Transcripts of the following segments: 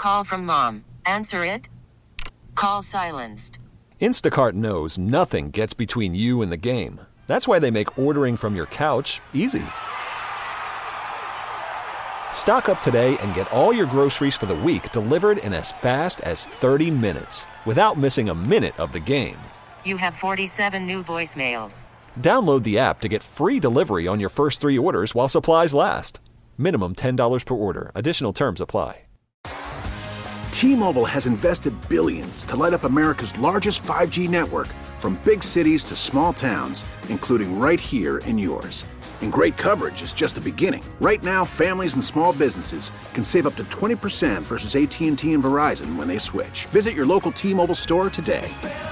call from mom. Answer it. Call silenced. Instacart knows nothing gets between you and the game. That's why they make ordering from your couch easy. Stock up today and get all your groceries for the week delivered in as fast as 30 minutes without missing a minute of the game. You have 47 new voicemails. Download the app to get free delivery on your first 3 orders while supplies last. Minimum $10 per order. Additional terms apply. T-Mobile has invested billions to light up America's largest 5G network, from big cities to small towns, including right here in yours. And great coverage is just the beginning. Right now, families and small businesses can save up to 20% versus AT&T and Verizon when they switch. Visit your local T-Mobile store today.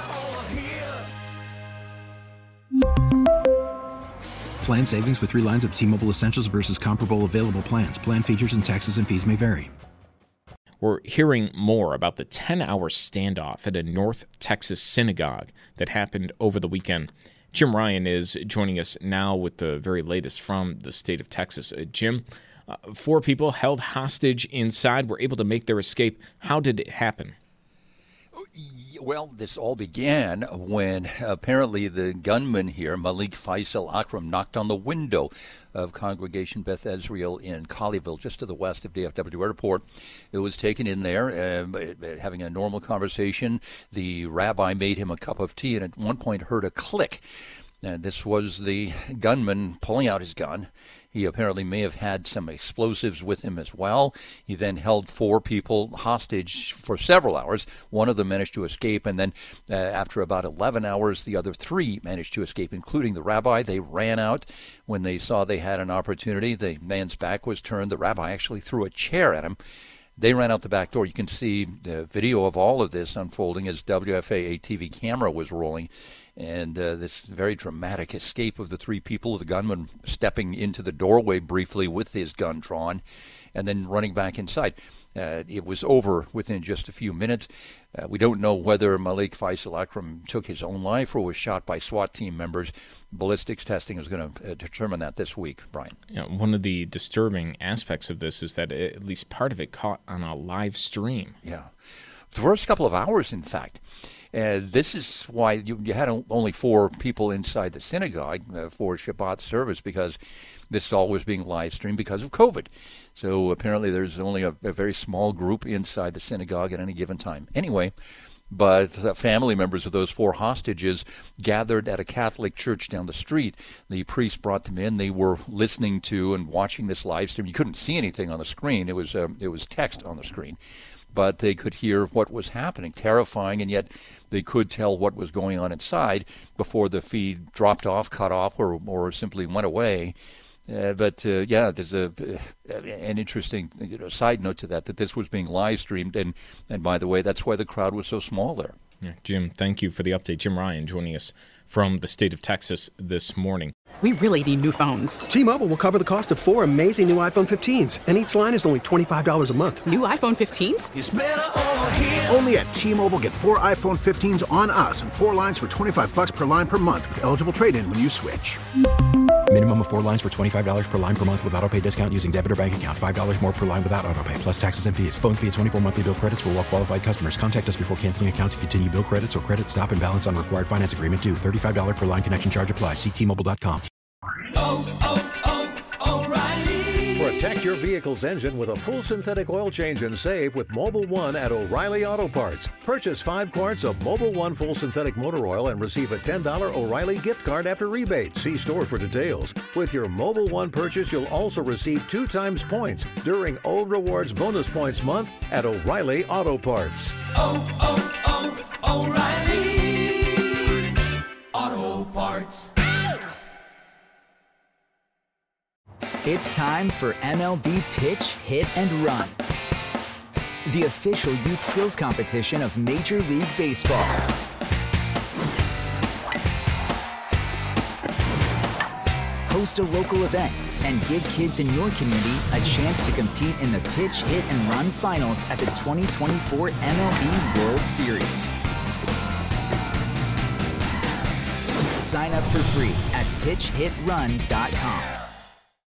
Plan savings with 3 lines of T-Mobile Essentials versus comparable available plans. Plan features and taxes and fees may vary. We're hearing more about the 10-hour standoff at a North Texas synagogue that happened over the weekend. Jim Ryan is joining us now with the very latest from the state of Texas. Jim, 4 people held hostage inside were able to make their escape. How did it happen? Well, this all began when apparently the gunman here, Malik Faisal Akram, knocked on the window of Congregation Beth Ezriel in Colleyville, just to the west of DFW Airport. It was taken in there, having a normal conversation. The rabbi made him a cup of tea and at one point heard a click. And this was the gunman pulling out his gun. He apparently may have had some explosives with him as well. He then held 4 people hostage for several hours. One of them managed to escape, and then after about 11 hours, the other 3 managed to escape, including the rabbi. They ran out when they saw they had an opportunity. The man's back was turned. The rabbi actually threw a chair at him. They ran out the back door. You can see the video of all of this unfolding as WFAA TV camera was rolling. And this very dramatic escape of the 3 people, the gunman stepping into the doorway briefly with his gun drawn and then running back inside. It was over within just a few minutes. We don't know whether Malik Faisal Akram took his own life or was shot by SWAT team members. Ballistics testing is going to determine that this week, Brian. One of the disturbing aspects of this is that at least part of it caught on a live stream. Yeah. The first couple of hours, in fact. This is why you had only 4 people inside the synagogue for Shabbat service, because this all was being live streamed because of COVID. So apparently there's only a very small group inside the synagogue at any given time. Anyway, but family members of those 4 hostages gathered at a Catholic church down the street. The priest brought them in. They were listening to and watching this live stream. You couldn't see anything on the screen. It was text on the screen. But they could hear what was happening, terrifying, and yet they could tell what was going on inside before the feed dropped off, cut off, or simply went away. There's an interesting side note to that this was being live streamed, and by the way, that's why the crowd was so small there. Yeah, Jim, thank you for the update. Jim Ryan joining us from the state of Texas this morning. We really need new phones. T-Mobile will cover the cost of 4 amazing new iPhone 15s, and each line is only $25 a month. New iPhone 15s? It's better over here. Only at T-Mobile, get 4 iPhone 15s on us and 4 lines for $25 per line per month with eligible trade-in when you switch. Minimum of 4 lines for $25 per line per month with autopay discount using debit or bank account. $5 more per line without autopay, plus taxes and fees. Phone fee at 24 monthly bill credits for well-qualified customers. Contact us before canceling account to continue bill credits or credit stop and balance on required finance agreement due. $35 per line connection charge applies. See T-Mobile.com. O'Reilly. Protect your vehicle's engine with a full synthetic oil change and save with Mobil 1 at O'Reilly Auto Parts. Purchase 5 quarts of Mobil 1 full synthetic motor oil and receive a $10 O'Reilly gift card after rebate. See store for details. With your Mobil 1 purchase, you'll also receive 2 times points during O Rewards Bonus Points Month at O'Reilly Auto Parts. O'Reilly Auto Parts. It's time for MLB Pitch, Hit, and Run, the official youth skills competition of Major League Baseball. Host a local event and give kids in your community a chance to compete in the Pitch, Hit, and Run finals at the 2024 MLB World Series. Sign up for free at pitchhitrun.com.